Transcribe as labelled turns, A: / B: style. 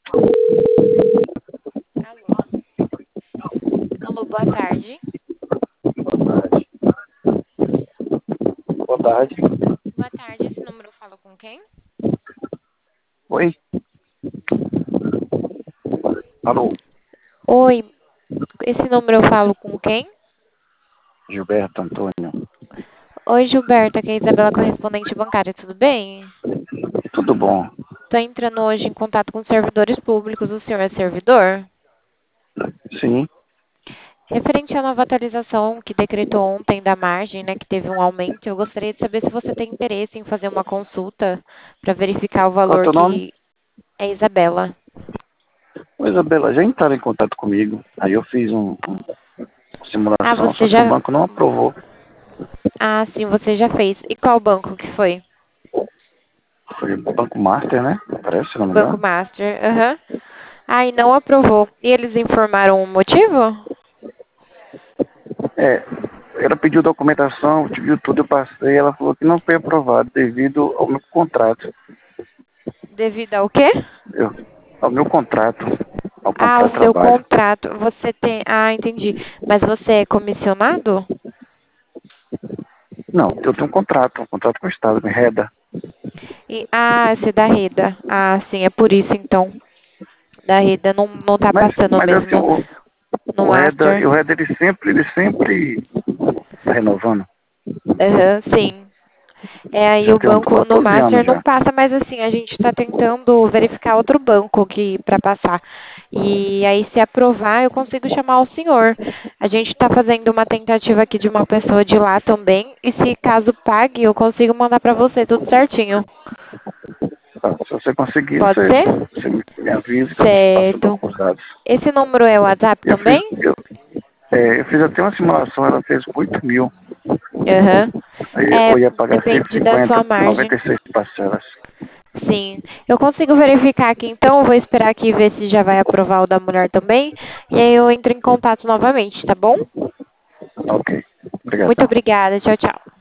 A: Alô? Alô, boa tarde.
B: Boa tarde.
A: Boa tarde, esse número eu falo com quem?
B: Oi? Alô?
A: Oi, esse número eu falo com quem?
B: Gilberto Antônio.
A: Oi, Gilberta, aqui é a Isabela, correspondente bancária, tudo bem?
B: Tudo bom?
A: Tô entrando hoje em contato com servidores públicos, o senhor é servidor?
B: Sim.
A: Referente à nova atualização que decretou ontem da margem, né, que teve um aumento, eu gostaria de saber se você tem interesse em fazer uma consulta para verificar o
B: Qual é o
A: valor
B: teu nome?
A: que é Isabela.
B: Oi, Isabela, já entraram em contato comigo. Aí eu fiz uma
A: Ah,
B: simulação,
A: você
B: só que o
A: já.
B: banco não aprovou.
A: Ah, sim, você já fez. E qual banco que foi?
B: Foi o Banco Master, né? Parece, se não me
A: Banco
B: engano.
A: Master, aham. Ah, e não aprovou. E eles informaram o motivo?
B: É, ela pediu documentação, pediu tudo, eu passei. Ela falou que não foi aprovado devido ao meu contrato.
A: Devido ao quê?
B: Eu, ao meu contrato. Ao
A: Ah,
B: contrato
A: o
B: de
A: seu
B: trabalho.
A: contrato. Você tem. Ah, entendi. Mas você é comissionado?
B: Não, eu tenho um contrato com o Estado, me reda.
A: Ah, você é da Reda. Ah, sim, é por isso então. Da Reda não tá passando
B: Mas assim,
A: mesmo no
B: o Reda,
A: Master.
B: o Reda ele sempre tá renovando.
A: Aham, sim. É, aí
B: Já
A: o
B: tem um,
A: banco
B: há
A: no
B: 12
A: Master
B: anos
A: não
B: já.
A: passa, mas assim, a gente está tentando verificar outro banco que para passar. E aí, se aprovar, eu consigo chamar o senhor. A gente está fazendo uma tentativa aqui de uma pessoa de lá também. E se caso pague, eu consigo mandar para você tudo certinho.
B: Tá, se você conseguir,
A: Pode ser?
B: você me avisa que eu passo o
A: Certo.
B: banco os dados.
A: Esse número é o WhatsApp
B: Eu fiz,
A: também?
B: eu fiz até uma simulação, ela fez 8 mil.
A: Aham.
B: Aí
A: É,
B: eu ia pagar
A: depende da sua
B: 150,
A: margem.
B: 96 parcelas.
A: Sim, eu consigo verificar aqui então, eu vou esperar aqui ver se já vai aprovar o da mulher também, e aí eu entro em contato novamente, tá bom?
B: Ok.
A: Muito
B: Obrigadão.
A: obrigada, tchau, tchau.